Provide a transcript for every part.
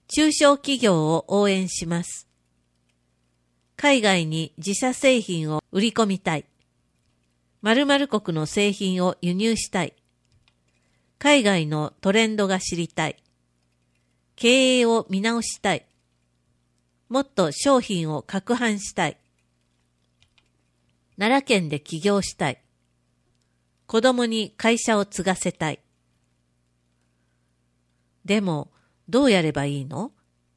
中小企業を応援します。海外に自社製品を売り込みたい。〇〇国の製品を輸入したい。海外のトレンドが知りたい。経営を見直したい。もっと商品を拡販したい。奈良県で起業したい。子供に会社を継がせたい。でも、どうやればいいの？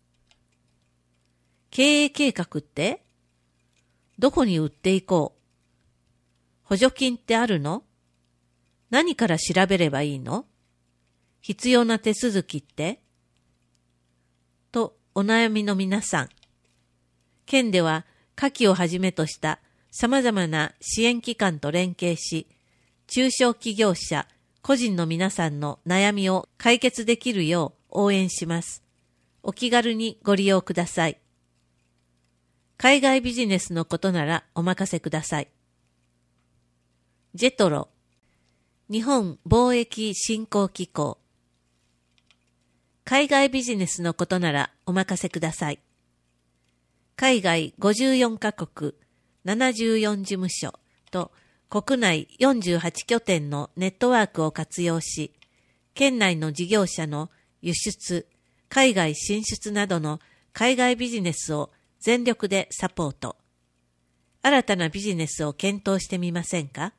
経営計画ってどこに売っていこう？補助金ってあるの？何から調べればいいの？必要な手続きってとお悩みの皆さん。県では下記をはじめとした様々な支援機関と連携し、中小企業者、個人の皆さんの悩みを解決できるよう応援します。お気軽にご利用ください。海外ビジネスのことならお任せください。ジェトロ、日本貿易振興機構。海外ビジネスのことならお任せください。海外54カ国、74事務所と国内48拠点のネットワークを活用し、県内の事業者の輸出、海外進出などの海外ビジネスを全力でサポート。新たなビジネスを検討してみませんか？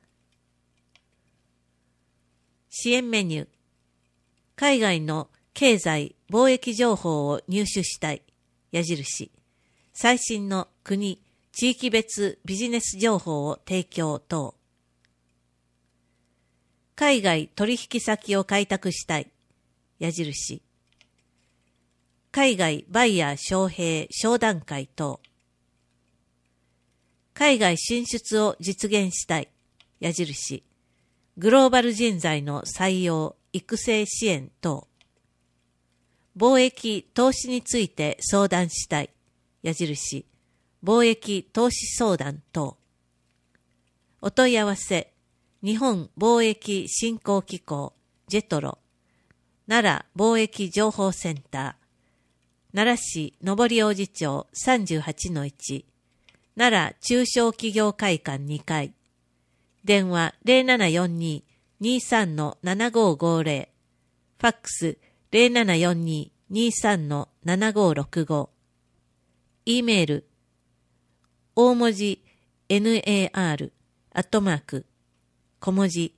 支援メニュー。海外の経済・貿易情報を入手したい。矢印。最新の国・地域別ビジネス情報を提供等。海外取引先を開拓したい。矢印。海外バイヤー招聘商談会等。海外進出を実現したい。矢印。グローバル人材の採用、育成支援等。貿易投資について相談したい。矢印。貿易投資相談等。お問い合わせ。日本貿易振興機構、ジェトロ。奈良貿易情報センター。奈良市上り王子町 38-1。奈良中小企業会館2階。電話 0742-23-7550。ファックス 0742-23-7565。E メール、大文字 NAR、小文字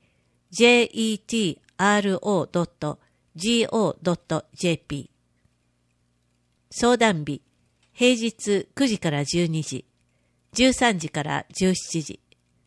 jetro.go.jp。相談日、平日9時から12時、13時から17時。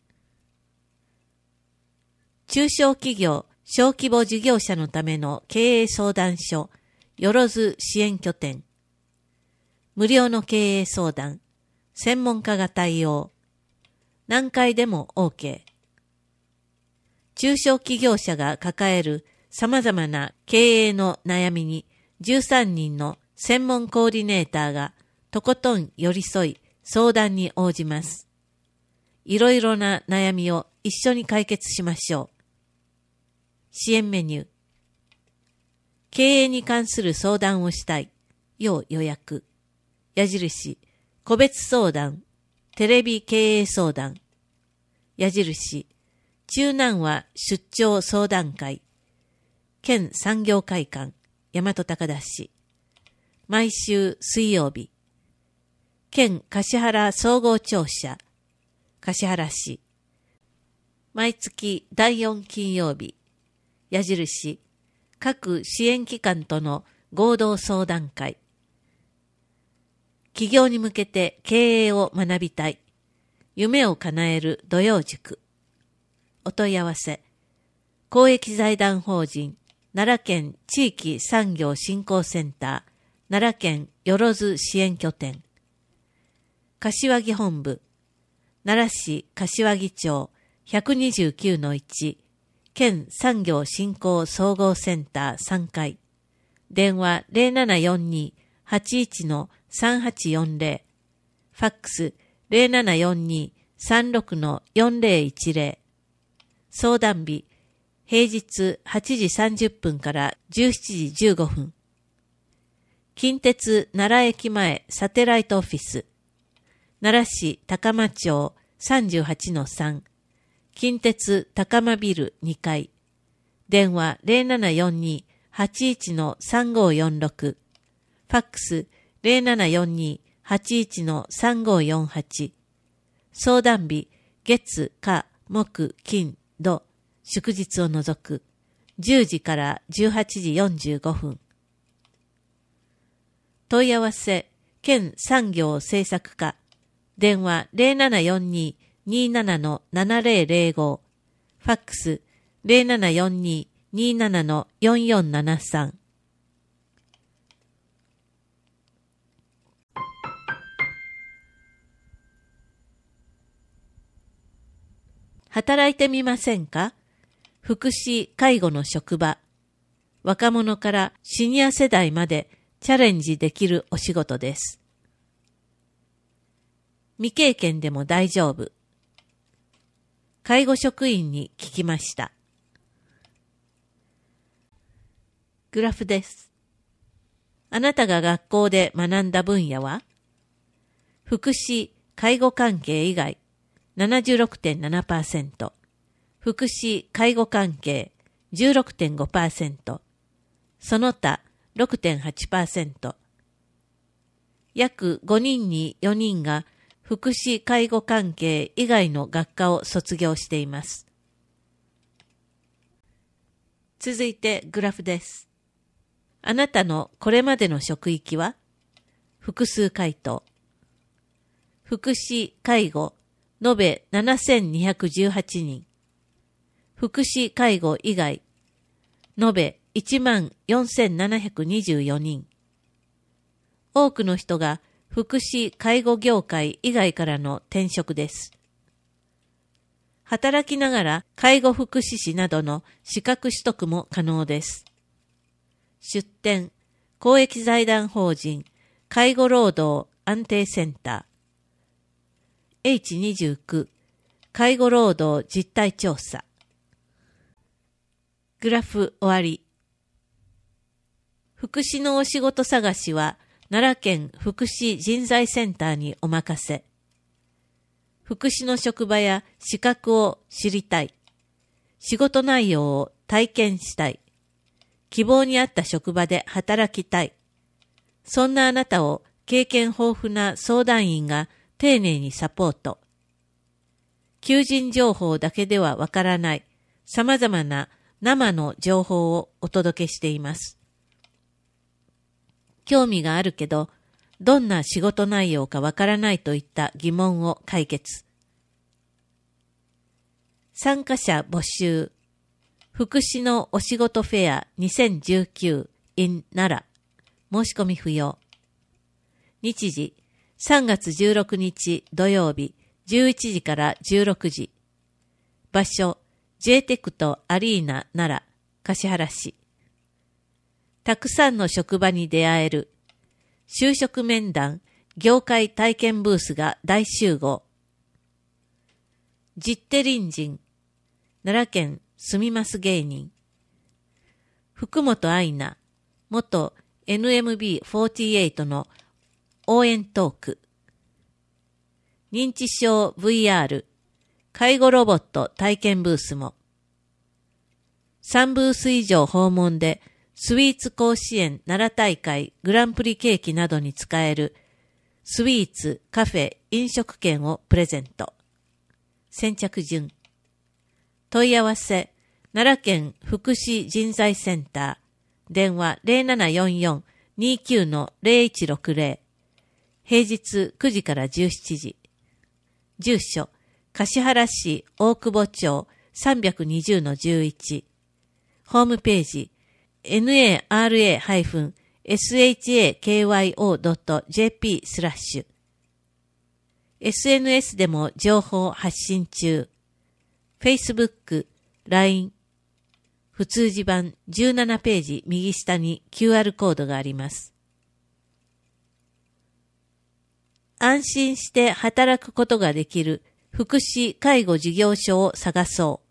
中小企業、小規模事業者のための経営相談所、よろず支援拠点。無料の経営相談、専門家が対応。何回でも OK。中小企業者が抱える様々な経営の悩みに13人の専門コーディネーターがとことん寄り添い相談に応じます。いろいろな悩みを一緒に解決しましょう。支援メニュー。経営に関する相談をしたい。要予約。矢印。個別相談。テレビ経営相談。矢印。中南和出張相談会。県産業会館。大和高田市。毎週水曜日。県橿原総合庁舎。橿原市。毎月第4金曜日。矢印。各支援機関との合同相談会。起業に向けて経営を学びたい。夢を叶える土曜塾。お問い合わせ。公益財団法人奈良県地域産業振興センター奈良県よろず支援拠点。柏木本部。奈良市柏木町 129-1。県産業振興総合センター3階。電話 0742-81-3840。ファックス 0742-36-4010。相談日、平日8時30分から17時15分。 近鉄奈良駅前サテライトオフィス、奈良市高間町 38-3、近鉄高間ビル2階、電話 0742-81-3546、ファックス 0742-81-3548、相談日月火木金土祝日を除く10時から18時45分。問い合わせ県産業政策課、電話 0742-27-7005、ファックス 0742-27-4473。働いてみませんか？福祉・介護の職場。若者からシニア世代までチャレンジできるお仕事です。未経験でも大丈夫。介護職員に聞きました。グラフです。あなたが学校で学んだ分野は？福祉・介護関係以外 76.7%、福祉・介護関係 16.5%、その他 6.8%。約5人に4人が福祉・介護関係以外の学科を卒業しています。続いてグラフです。あなたのこれまでの職域は？複数回答。福祉・介護延べ7218人。福祉・介護以外延べ14,724人。多くの人が福祉・介護業界以外からの転職です。働きながら介護福祉士などの資格取得も可能です。出典、公益財団法人介護労働安定センター H29 介護労働実態調査。グラフ終わり。福祉のお仕事探しは奈良県福祉人材センターにお任せ。福祉の職場や資格を知りたい。仕事内容を体験したい。希望に合った職場で働きたい。そんなあなたを経験豊富な相談員が丁寧にサポート。求人情報だけではわからない様々な生の情報をお届けしています。興味があるけど、どんな仕事内容かわからないといった疑問を解決。参加者募集。福祉のお仕事フェア2019 in 奈良。申し込み不要。日時3月16日土曜日11時から16時。場所 J テクトアリーナ奈良橿原市。たくさんの職場に出会える。就職面談、業界体験ブースが大集合。実手隣人、奈良県住みます芸人。福本愛菜、元 NMB48 の応援トーク。認知症 VR、介護ロボット体験ブースも。3ブース以上訪問で、スイーツ甲子園奈良大会グランプリケーキなどに使えるスイーツ、カフェ、飲食券をプレゼント。先着順。問い合わせ、奈良県福祉人材センター、電話 0744-29-0160、平日9時から17時。住所、橿原市大久保町 320-11。ホームページ、nara-shakyo.jp/。SNS でも情報発信中。Facebook、LINE。普通字版17ページ右下に QR コードがあります。安心して働くことができる福祉介護事業所を探そう。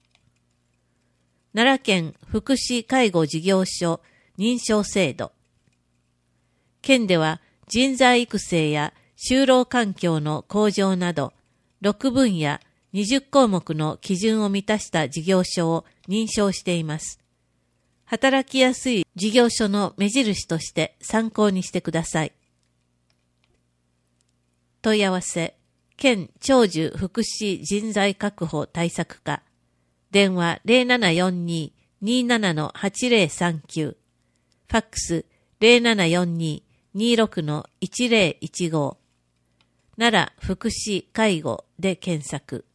奈良県福祉介護事業所認証制度。 県では人材育成や就労環境の向上など、6分野20項目の基準を満たした事業所を認証しています。働きやすい事業所の目印として参考にしてください。問い合わせ、県長寿福祉人材確保対策課、電話 0742-27-8039、ファックス 0742-26-1015、奈良福祉介護で検索。